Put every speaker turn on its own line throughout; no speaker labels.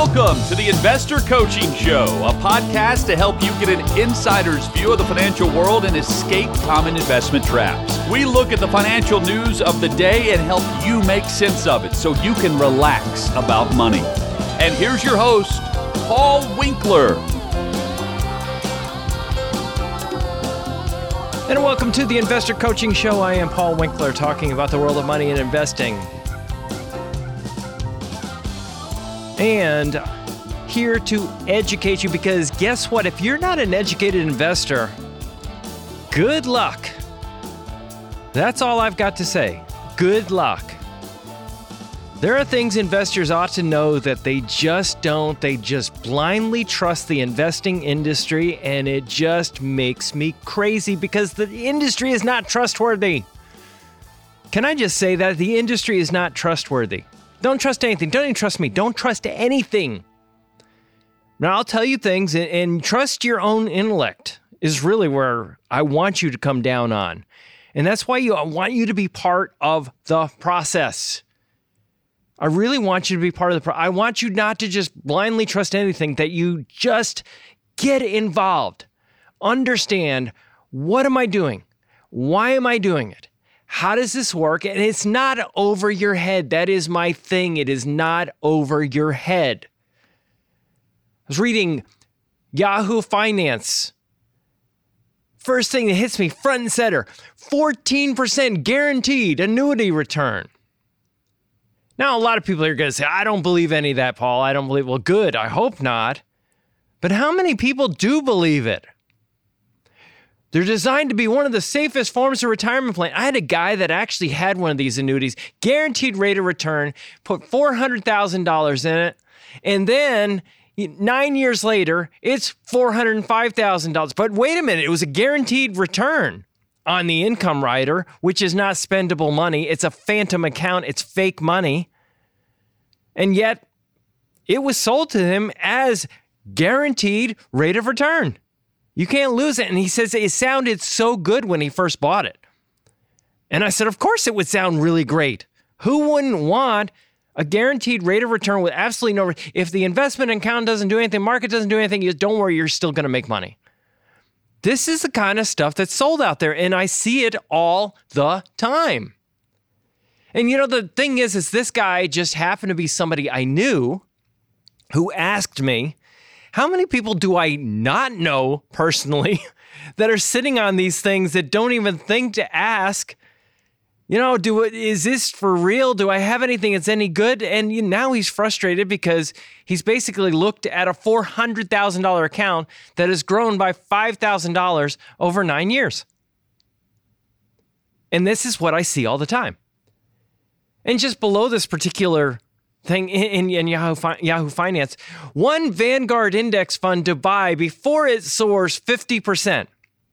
Welcome to the Investor Coaching Show, a podcast to help you get an insider's view of the financial world and escape common investment traps. We look at the financial news of the day and help you make sense of it so you can relax about money. And here's your host, Paul Winkler.
And welcome to the Investor Coaching Show. I am Paul Winkler, talking about the world of money and investing. And here to educate you, because guess what? If you're not an educated investor, good luck. That's all I've got to say. Good luck. There are things investors ought to know that they just don't. They just blindly trust the investing industry, and it just makes me crazy because the industry is not trustworthy. Can I just say that? The industry is not trustworthy. Don't trust anything. Don't even trust me. Don't trust anything. Now, I'll tell you things, and trust your own intellect is really where I want you to come down on. And that's why I want you to be part of the process. I really want you to be part of the process. I want you not to just blindly trust anything, that you just get involved. Understand, what am I doing? Why am I doing it? How does this work? And it's not over your head. That is my thing. It is not over your head. I was reading Yahoo Finance. First thing that hits me front and center, 14% guaranteed annuity return. Now, a lot of people are going to say, I don't believe any of that, Paul. I don't believe. Well, good. I hope not. But how many people do believe it? They're designed to be one of the safest forms of retirement plan. I had a guy that actually had one of these annuities, guaranteed rate of return, put $400,000 in it, and then 9 years later, it's $405,000. But wait a minute, it was a guaranteed return on the income rider, which is not spendable money. It's a phantom account. It's fake money. And yet, it was sold to him as guaranteed rate of return. You can't lose it. And he says it sounded so good when he first bought it. And I said, of course it would sound really great. Who wouldn't want a guaranteed rate of return with absolutely no... If the investment account doesn't do anything, market doesn't do anything, don't worry, you're still going to make money. This is the kind of stuff that's sold out there, and I see it all the time. And the thing is this guy just happened to be somebody I knew who asked me, how many people do I not know personally that are sitting on these things that don't even think to ask, is this for real? Do I have anything that's any good? And now he's frustrated because he's basically looked at a $400,000 account that has grown by $5,000 over 9 years. And this is what I see all the time. And just below this particular thing in Yahoo Finance, one Vanguard index fund to buy before it soars 50%.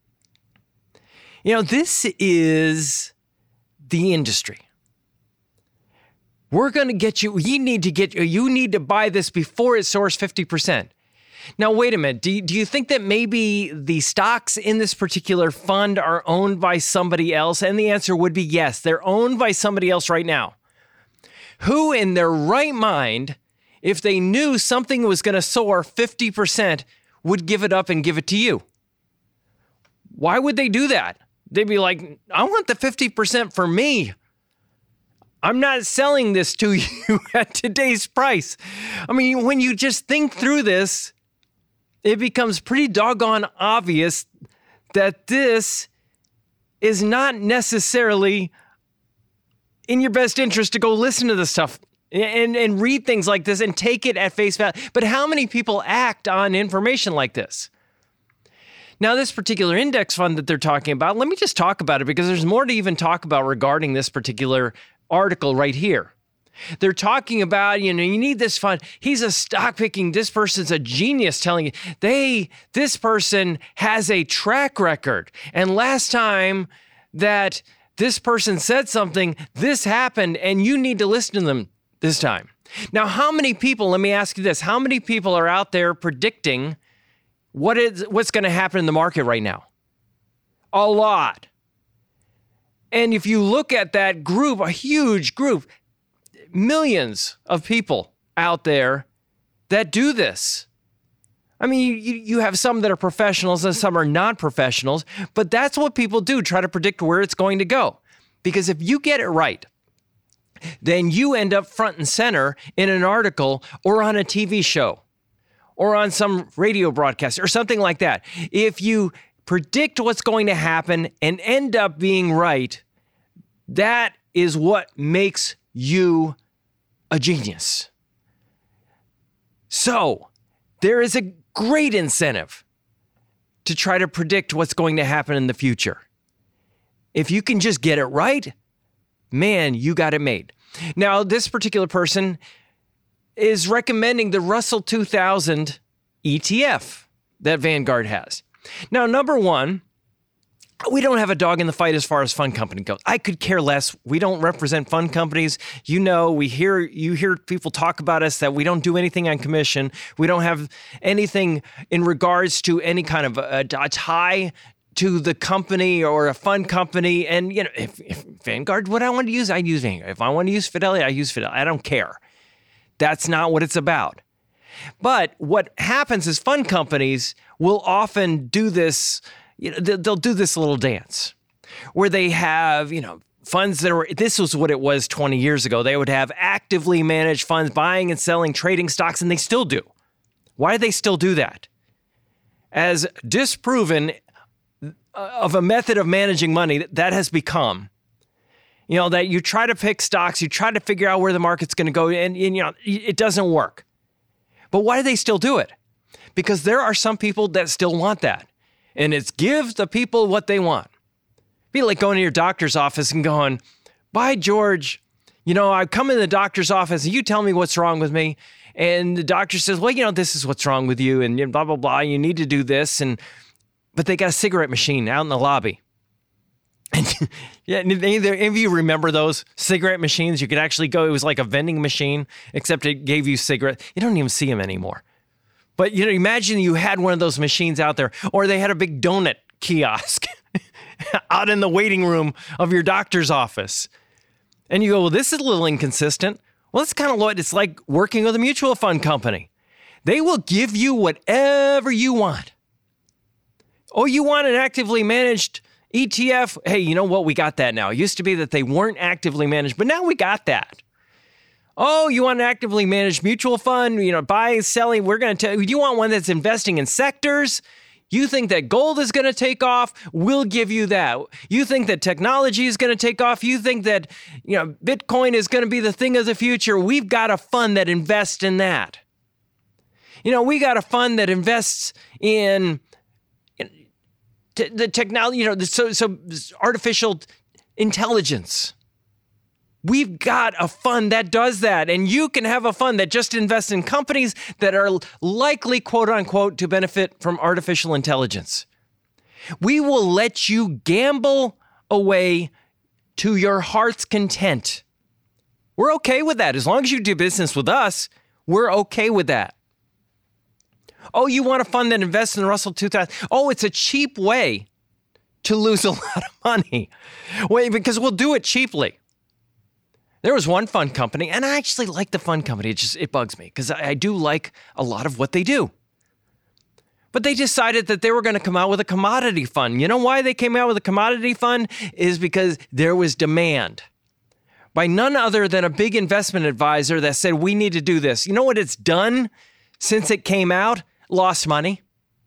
This is the industry. We're going to get you, you need to buy this before it soars 50%. Now, wait a minute. Do you think that maybe the stocks in this particular fund are owned by somebody else? And the answer would be yes. They're owned by somebody else right now. Who in their right mind, if they knew something was going to soar 50%, would give it up and give it to you? Why would they do that? They'd be like, I want the 50% for me. I'm not selling this to you at today's price. I mean, when you just think through this, it becomes pretty doggone obvious that this is not necessarily in your best interest to go listen to this stuff and read things like this and take it at face value. But how many people act on information like this? Now, this particular index fund that they're talking about, let me just talk about it because there's more to even talk about regarding this particular article right here. They're talking about, you need this fund. He's a stock picking. This person's a genius telling you this person has a track record. And last time that this person said something, this happened, and you need to listen to them this time. Now, how many people, let me ask you this, how many people are out there predicting what's going to happen in the market right now? A lot. And if you look at that group, a huge group, millions of people out there, that do this. I mean, you have some that are professionals and some are non-professionals, but that's what people do, try to predict where it's going to go. Because if you get it right, then you end up front and center in an article or on a TV show or on some radio broadcast or something like that. If you predict what's going to happen and end up being right, that is what makes you a genius. So, there is a great incentive to try to predict what's going to happen in the future. If you can just get it right, man, you got it made. Now, this particular person is recommending the Russell 2000 ETF that Vanguard has. Now, number one, we don't have a dog in the fight as far as fund company goes. I could care less. We don't represent fund companies. You know, you hear people talk about us that we don't do anything on commission. We don't have anything in regards to any kind of a tie to the company or a fund company. And, you know, if Vanguard, what I want to use, I use Vanguard. If I want to use Fidelity, I use Fidelity. I don't care. That's not what it's about. But what happens is fund companies will often do this. You know, they'll do this little dance where they have, you know, funds that this was what it was 20 years ago. They would have actively managed funds buying and selling trading stocks, and they still do. Why do they still do that? As disproven of a method of managing money that has become, you know, that you try to pick stocks, you try to figure out where the market's going to go, and you know, it doesn't work. But why do they still do it? Because there are some people that still want that. And it's give the people what they want. Be like going to your doctor's office and going, by George, you know, I come in the doctor's office and you tell me what's wrong with me. And the doctor says, well, you know, this is what's wrong with you and blah, blah, blah. You need to do this. But they got a cigarette machine out in the lobby. And yeah, any of you remember those cigarette machines? You could actually go, it was like a vending machine, except it gave you cigarettes. You don't even see them anymore. But, you know, imagine you had one of those machines out there, or they had a big donut kiosk out in the waiting room of your doctor's office. And you go, well, this is a little inconsistent. Well, it's kind of what it's like working with a mutual fund company. They will give you whatever you want. Oh, you want an actively managed ETF? Hey, you know what? We got that now. It used to be that they weren't actively managed, but now we got that. Oh, you want an actively managed mutual fund, you know, buying, selling, we're going to tell you, you want one that's investing in sectors? You think that gold is going to take off? We'll give you that. You think that technology is going to take off? You think that, you know, Bitcoin is going to be the thing of the future? We've got a fund that invests in that. You know, we got a fund that invests in the technology, you know, so artificial intelligence. We've got a fund that does that, and you can have a fund that just invests in companies that are likely, quote unquote, to benefit from artificial intelligence. We will let you gamble away to your heart's content. We're okay with that. As long as you do business with us, we're okay with that. Oh, you want a fund that invests in the Russell 2000? Oh, it's a cheap way to lose a lot of money. Wait, because we'll do it cheaply. There was one fund company, and I actually like the fund company. It bugs me because I do like a lot of what they do. But they decided that they were going to come out with a commodity fund. You know why they came out with a commodity fund? Is because there was demand by none other than a big investment advisor that said, we need to do this. You know what it's done since it came out? Lost money.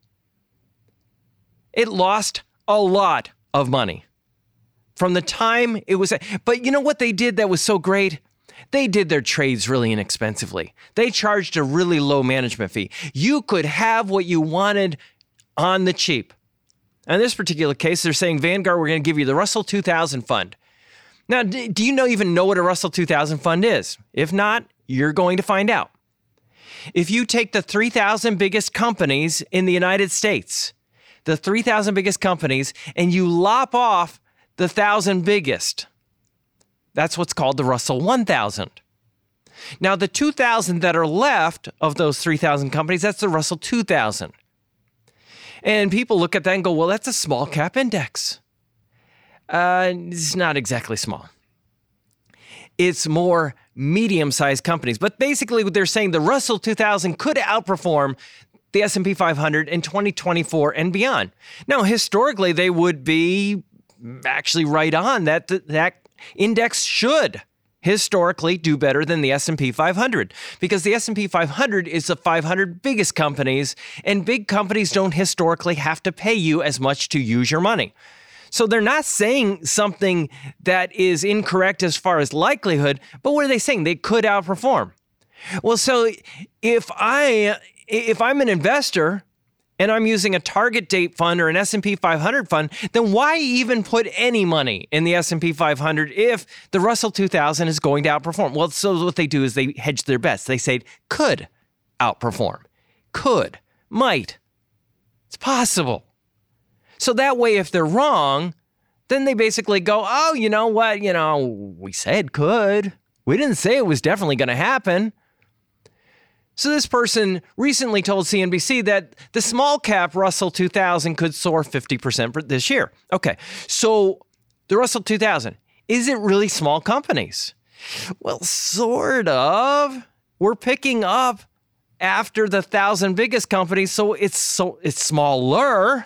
It lost a lot of money. From the time it was, but you know what they did that was so great? They did their trades really inexpensively. They charged a really low management fee. You could have what you wanted on the cheap. In this particular case, they're saying, Vanguard, we're going to give you the Russell 2000 fund. Now, do you even know what a Russell 2000 fund is? If not, you're going to find out. If you take the 3,000 biggest companies in the United States, the 3,000 biggest companies, and you lop off the 1,000 biggest. That's what's called the Russell 1000. Now, the 2,000 that are left of those 3,000 companies, that's the Russell 2000. And people look at that and go, well, that's a small cap index. It's not exactly small. it's more medium-sized companies. But basically what they're saying, the Russell 2000 could outperform the S&P 500 in 2024 and beyond. Now, historically, they would be actually right on that index should historically do better than the S&P 500 because the S&P 500 is the 500 biggest companies, and big companies don't historically have to pay you as much to use your money. So they're not saying something that is incorrect as far as likelihood, but what are they saying? They could outperform. Well, so if I'm an investor and I'm using a target date fund or an S&P 500 fund, then why even put any money in the S&P 500 if the Russell 2000 is going to outperform? Well, so what they do is they hedge their bets. They say could outperform, could, might. It's possible. So that way, if they're wrong, then they basically go, oh, you know what? We said could. We didn't say it was definitely going to happen. So this person recently told CNBC that the small cap Russell 2000 could soar 50% for this year. Okay, so the Russell 2000, is it really small companies? Well, sort of. We're picking up after the 1,000 biggest companies, so it's smaller.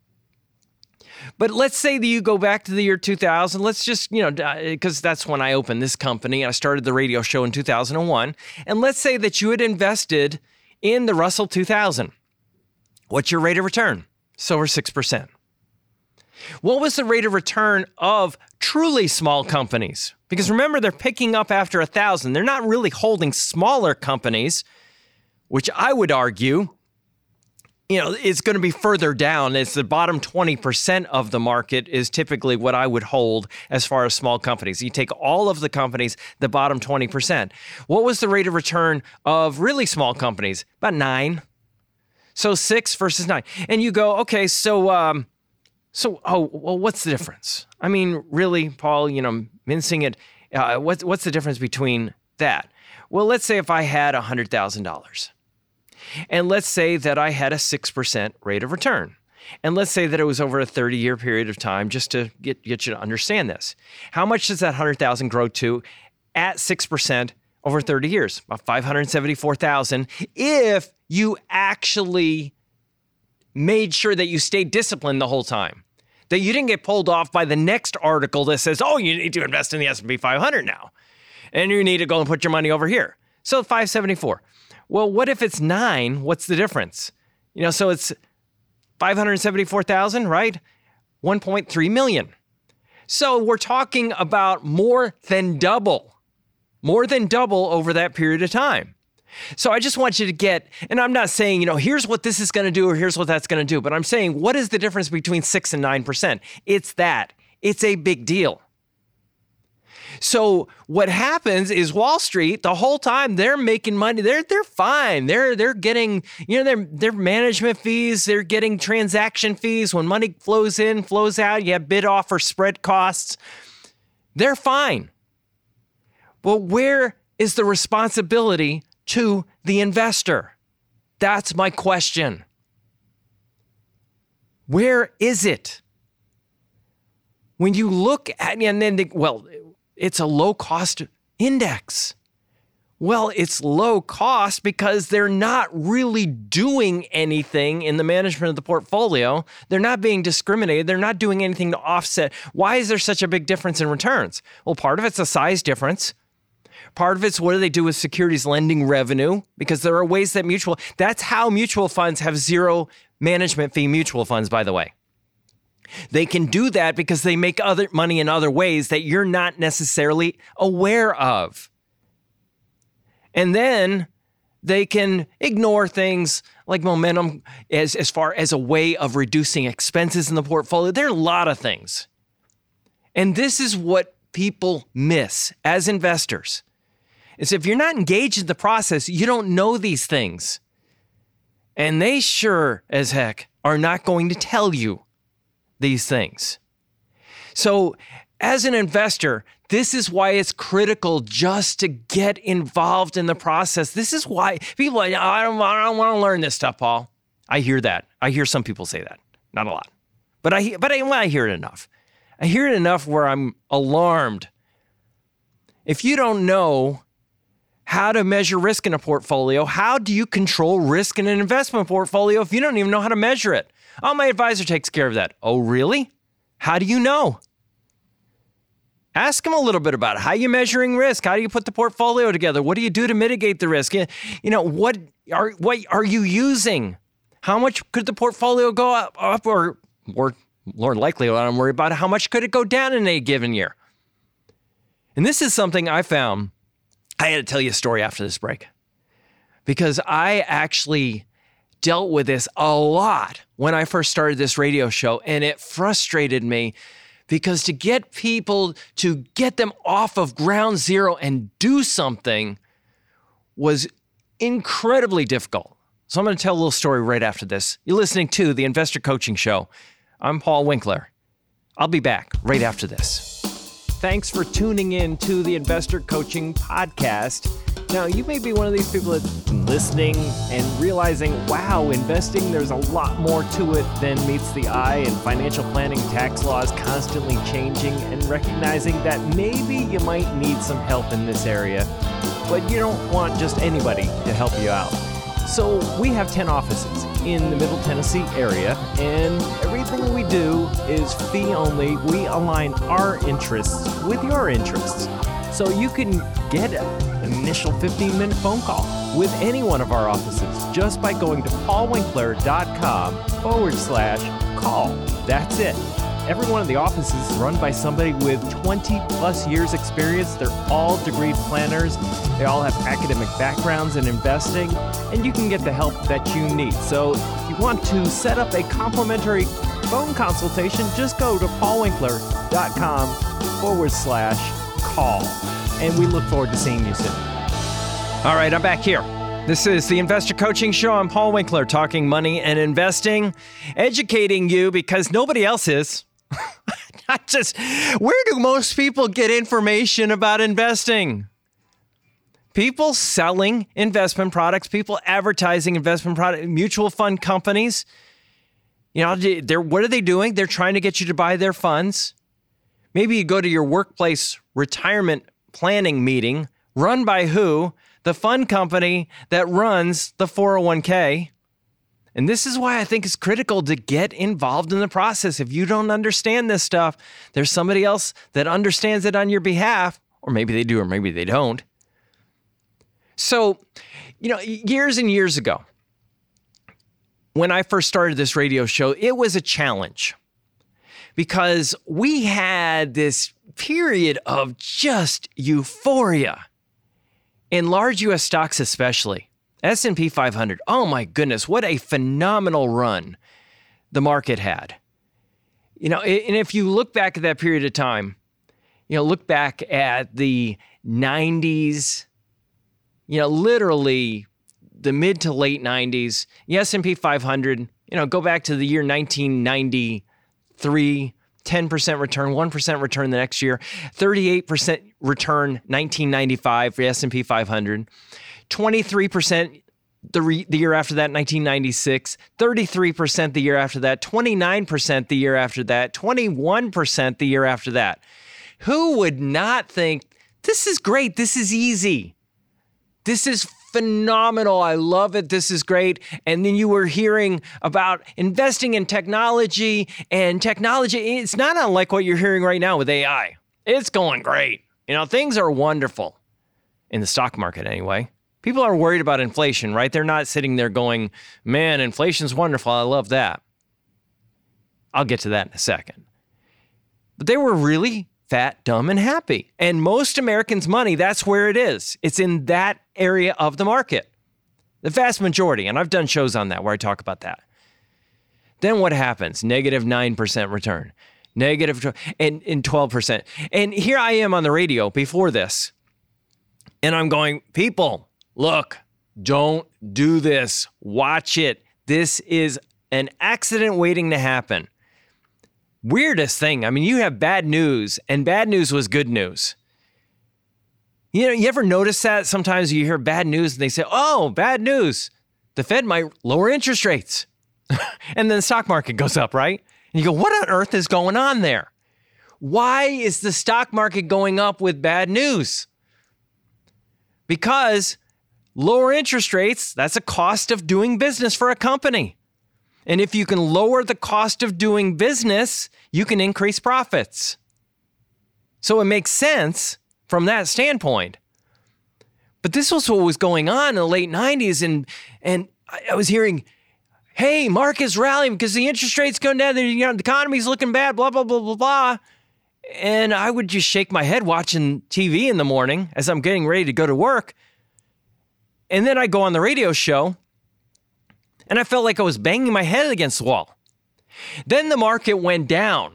But let's say that you go back to the year 2000. Let's just, because that's when I opened this company. I started the radio show in 2001. And let's say that you had invested in the Russell 2000. What's your rate of return? So over 6%. What was the rate of return of truly small companies? Because remember, they're picking up after 1,000. They're not really holding smaller companies, which I would argue it's going to be further down. It's the bottom 20% of the market is typically what I would hold as far as small companies. You take all of the companies, the bottom 20%. What was the rate of return of really small companies? About 9. So 6 versus 9. And you go, okay, well, what's the difference? I mean, really, Paul, mincing it, what's the difference between that? Well, let's say if I had $100,000. And let's say that I had a 6% rate of return. And let's say that it was over a 30-year period of time, just to get you to understand this. How much does that $100,000 grow to at 6% over 30 years? About $574,000 if you actually made sure that you stayed disciplined the whole time. That you didn't get pulled off by the next article that says, oh, you need to invest in the S&P 500 now. And you need to go and put your money over here. So 574. Well, what if it's 9? What's the difference? So it's 574,000, right? 1.3 million. So we're talking about more than double over that period of time. So I just want you to get, and I'm not saying, here's what this is going to do or here's what that's going to do, but I'm saying, what is the difference between 6 and 9%? It's that. It's a big deal. So what happens is Wall Street, the whole time they're making money, they're fine. They're getting, their management fees, they're getting transaction fees. When money flows in, flows out, you have bid offer spread costs. They're fine. But where is the responsibility to the investor? That's my question. Where is it? When you look at, and then, it's a low-cost index. Well, it's low cost because they're not really doing anything in the management of the portfolio. They're not being discriminated. They're not doing anything to offset. Why is there such a big difference in returns? Well, part of it's a size difference. Part of it's what do they do with securities lending revenue? Because there are ways that that's how mutual funds have zero management fee mutual funds, by the way. They can do that because they make other money in other ways that you're not necessarily aware of. And then they can ignore things like momentum as far as a way of reducing expenses in the portfolio. There are a lot of things. And this is what people miss as investors. Is if you're not engaged in the process, you don't know these things. And they sure as heck are not going to tell you these things. So as an investor, this is why it's critical just to get involved in the process. This is why people are like, I don't want to learn this stuff, Paul. I hear that. I hear some people say that. Not a lot. But I hear it enough. I hear it enough where I'm alarmed. If you don't know how to measure risk in a portfolio, how do you control risk in an investment portfolio if you don't even know how to measure it? Oh, my advisor takes care of that. Oh, really? How do you know? Ask them a little bit about it. How are you measuring risk? How do you put the portfolio together? What do you do to mitigate the risk? What are you using? How much could the portfolio go up or more likely what I'm worried about, how much could it go down in a given year? And this is something I found. I had to tell you a story after this break because I actually dealt with this a lot when I first started this radio show, and it frustrated me because to get people to get them off of ground zero and do something was incredibly difficult. So I'm going to tell a little story right after this. You're listening to the Investor Coaching Show. I'm Paul Winkler. I'll be back right after this. Thanks for tuning in to the Investor Coaching Podcast. Now, you may be one of these people that's been listening and realizing, wow, investing, there's a lot more to it than meets the eye, and financial planning, tax laws constantly changing, and recognizing that maybe you might need some help in this area, but you don't want just anybody to help you out. So we have 10 offices in the Middle Tennessee area, and everything we do is fee only. We align our interests with your interests. So you can get an initial 15-minute phone call with any one of our offices just by going to paulwinkler.com/call. That's it. Every one of the offices is run by somebody with 20 plus years experience. They're all degreed planners. They all have academic backgrounds in investing, and you can get the help that you need. So if you want to set up a complimentary phone consultation, just go to paulwinkler.com/call. And we look forward to seeing you soon. All right, I'm back here. This is the Investor Coaching Show. I'm Paul Winkler, talking money and investing, educating you because nobody else is. Not just, where do most people get information about investing? People selling investment products, people advertising investment products, mutual fund companies. What are they doing? They're trying to get you to buy their funds. Maybe you go to your workplace retirement planning meeting, run by who? The fund company that runs the 401k. And this is why I think it's critical to get involved in the process. If you don't understand this stuff, there's somebody else that understands it on your behalf, or maybe they do, or maybe they don't. So, years and years ago, when I first started this radio show, it was a challenge because we had this period of just euphoria in large U.S. stocks, especially S&P 500. Oh my goodness, what a phenomenal run the market had. And if you look back at that period of time, look back at the 90s, literally the mid to late 90s, the S&P 500, go back to the year 1993, 10% return, 1% return the next year, 38% return 1995 for the S&P 500, 23% the year after that, 1996, 33% the year after that, 29% the year after that, 21% the year after that. Who would not think, this is great, this is easy, this is phenomenal, I love it, this is great. And then you were hearing about investing in technology, and technology, it's not unlike what you're hearing right now with AI. It's going great. Things are wonderful in the stock market anyway. People are worried about inflation, right? They're not sitting there going, man, inflation's wonderful, I love that. I'll get to that in a second. But they were really fat, dumb, and happy. And most Americans' money, that's where it is. It's in that area of the market. The vast majority, and I've done shows on that where I talk about that. Then what happens? Negative 9% return. Negative and 12%. And here I am on the radio before this, and I'm going, people, look, don't do this. Watch it. This is an accident waiting to happen. Weirdest thing. You have bad news, and bad news was good news. You ever notice that? Sometimes you hear bad news and they say, oh, bad news. The Fed might lower interest rates. And then the stock market goes up, right? And you go, what on earth is going on there? Why is the stock market going up with bad news? because lower interest rates, that's a cost of doing business for a company. And if you can lower the cost of doing business, you can increase profits. So it makes sense from that standpoint. But this was what was going on in the late 90s. And I was hearing, hey, market's rallying because the interest rate's going down. The economy's looking bad, blah, blah, blah, blah, blah. And I would just shake my head watching TV in the morning as I'm getting ready to go to work. And then I go on the radio show, and I felt like I was banging my head against the wall. Then the market went down.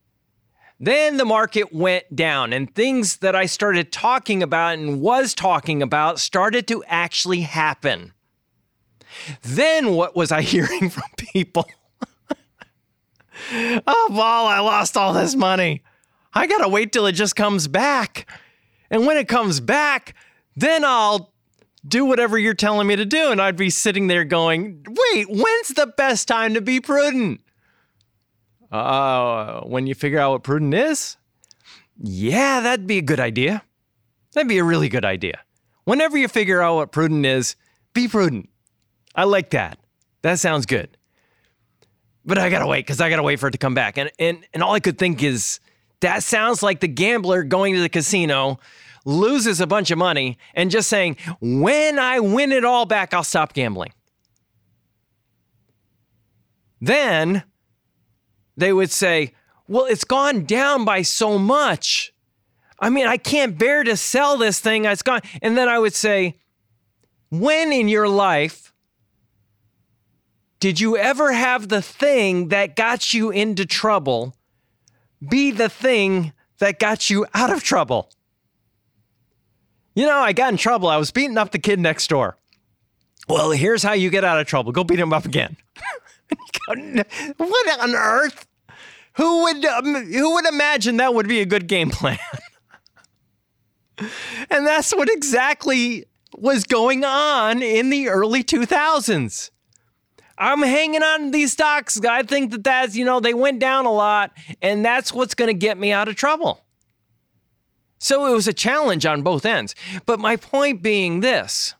And things that I started talking about and was talking about started to actually happen. Then what was I hearing from people? Oh, Paul, I lost all this money. I got to wait till it just comes back. And when it comes back, then I'll do whatever you're telling me to do. And I'd be sitting there going, wait, when's the best time to be prudent? When you figure out what prudent is? Yeah, that'd be a good idea. That'd be a really good idea. Whenever you figure out what prudent is, be prudent. I like that. That sounds good. But I gotta wait, because I gotta wait for it to come back. And all I could think is, that sounds like the gambler going to the casino, loses a bunch of money, and just saying, when I win it all back, I'll stop gambling. Then they would say, well, it's gone down by so much. I mean, I can't bear to sell this thing. It's gone. And then I would say, when in your life did you ever have the thing that got you into trouble be the thing that got you out of trouble? I got in trouble. I was beating up the kid next door. Well, here's how you get out of trouble. Go beat him up again. What on earth? Who would imagine that would be a good game plan? And that's what exactly was going on in the early 2000s. I'm hanging on to these stocks. I think that's, they went down a lot, and that's what's going to get me out of trouble. So it was a challenge on both ends. But my point being this,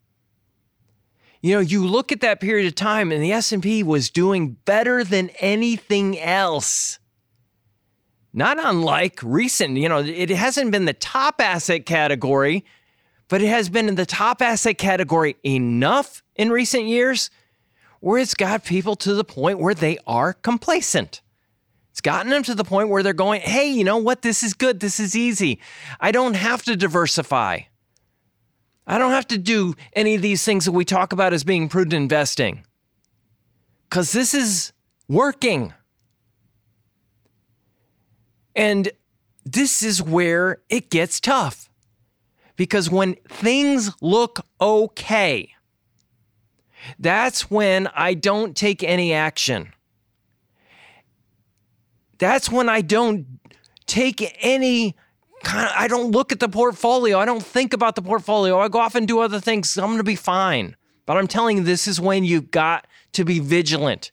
you look at that period of time and the S&P was doing better than anything else. Not unlike recent, it hasn't been the top asset category, but it has been in the top asset category enough in recent years where it's got people to the point where they are complacent. It's gotten them to the point where they're going, hey, you know what? This is good. This is easy. I don't have to diversify. I don't have to do any of these things that we talk about as being prudent investing, because this is working. And this is where it gets tough, because when things look okay, that's when I don't take any action. That's when I don't take any I don't look at the portfolio. I don't think about the portfolio. I go off and do other things. I'm going to be fine. But I'm telling you, this is when you've got to be vigilant.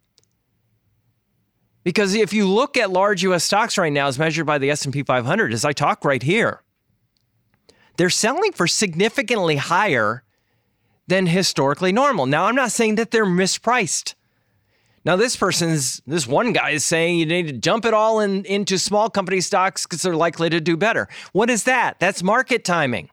Because if you look at large U.S. stocks right now as measured by the S&P 500, as I talk right here, they're selling for significantly higher than historically normal. Now, I'm not saying that they're mispriced. Now, this one guy is saying you need to dump it all into small company stocks because they're likely to do better. What is that? That's market timing.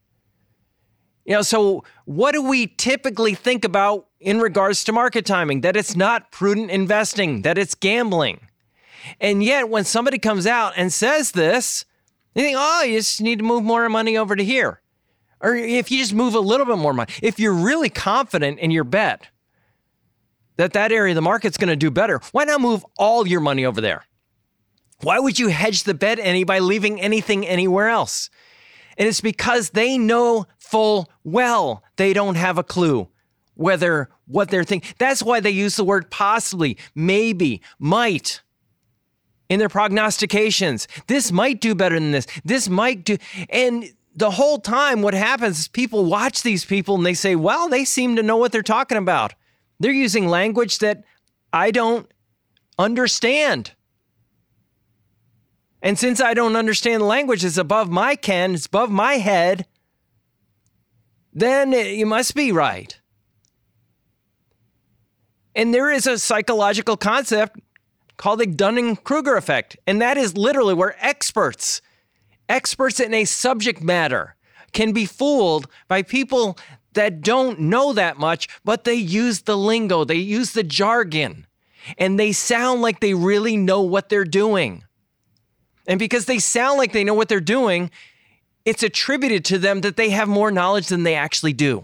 So what do we typically think about in regards to market timing? That it's not prudent investing, that it's gambling. And yet, when somebody comes out and says this, you think, you just need to move more money over to here. Or if you just move a little bit more money, if you're really confident in your bet, that area of the market's going to do better, why not move all your money over there? Why would you hedge the bet by leaving anything anywhere else? And it's because they know full well they don't have a clue whether what they're thinking. That's why they use the word possibly, maybe, might in their prognostications. This might do better than this. This might do. And the whole time what happens is people watch these people and they say, well, they seem to know what they're talking about. They're using language that I don't understand. And since I don't understand the language, it's above my ken, it's above my head, then you must be right. And there is a psychological concept called the Dunning-Kruger effect. And that is literally where experts in a subject matter can be fooled by people that don't know that much, but they use the lingo, they use the jargon, and they sound like they really know what they're doing. And because they sound like they know what they're doing, it's attributed to them that they have more knowledge than they actually do.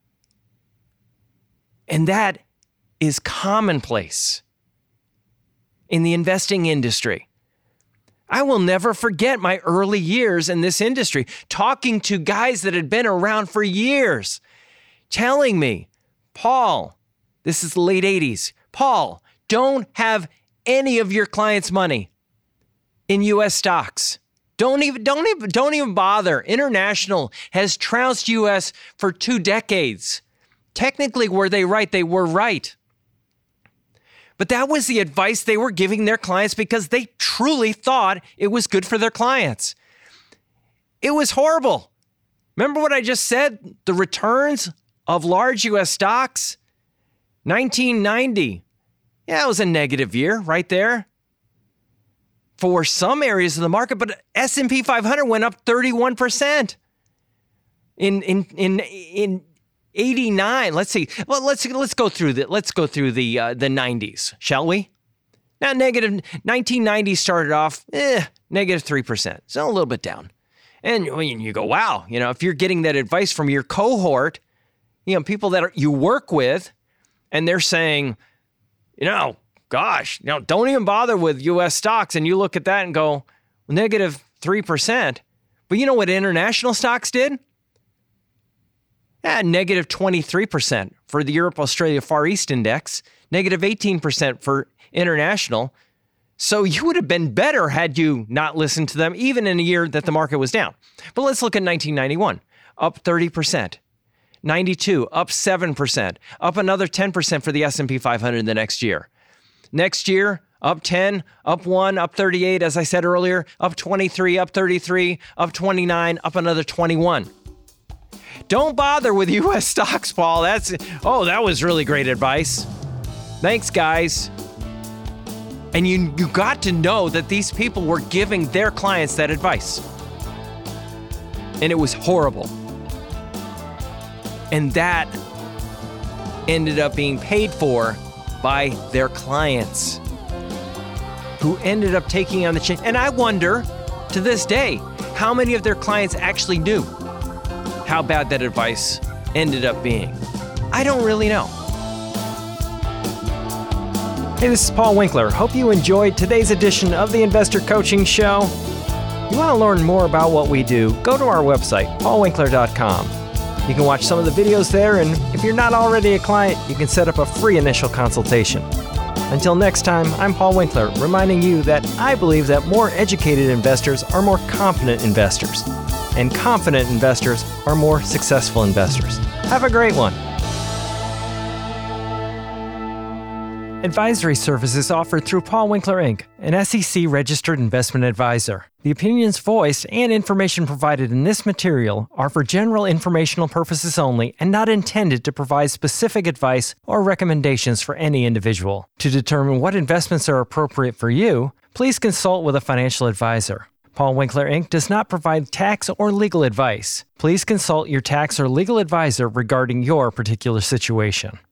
And that is commonplace in the investing industry. I will never forget my early years in this industry, talking to guys that had been around for years, telling me, Paul, this is the late 80s, Paul, don't have any of your clients' money in U.S. stocks. Don't even bother. International has trounced U.S. for 2 decades. Technically, were they right? They were right. But that was the advice they were giving their clients because they truly thought it was good for their clients. It was horrible. Remember what I just said? The returns of large U.S. stocks? 1990. Yeah, it was a negative year right there for some areas of the market, but S&P 500 went up 31%. In 89. Let's see. Well, let's go through the 90s, shall we? Now, 1990 started off negative 3%, so a little bit down. And you go, wow, if you're getting that advice from your cohort, people that you work with, and they're saying, don't even bother with U.S. stocks, and you look at that and go, negative 3%. But you know what international stocks did? Negative 23% for the Europe, Australia, Far East Index, negative 18% for international. So you would have been better had you not listened to them, even in a year that the market was down. But let's look at 1991, up 30%. 92, up 7%, up another 10% for the S&P 500 the next year. Next year, up 10, up 1, up 38, as I said earlier, up 23, up 33, up 29, up another 21. Don't bother with U.S. stocks, Paul. That was really great advice. Thanks, guys. And you got to know that these people were giving their clients that advice. And it was horrible. And that ended up being paid for by their clients, who ended up taking on the chain. And I wonder, to this day, how many of their clients actually knew how bad that advice ended up being. I don't really know. Hey, this is Paul Winkler. Hope you enjoyed today's edition of the Investor Coaching Show. You want to learn more about what we do, go to our website, paulwinkler.com. You can watch some of the videos there, and if you're not already a client, you can set up a free initial consultation. Until next time, I'm Paul Winkler, reminding you that I believe that more educated investors are more confident investors, and confident investors are more successful investors. Have a great one. Advisory services offered through Paul Winkler, Inc., an SEC-registered investment advisor. The opinions voiced and information provided in this material are for general informational purposes only and not intended to provide specific advice or recommendations for any individual. To determine what investments are appropriate for you, please consult with a financial advisor. Paul Winkler, Inc. does not provide tax or legal advice. Please consult your tax or legal advisor regarding your particular situation.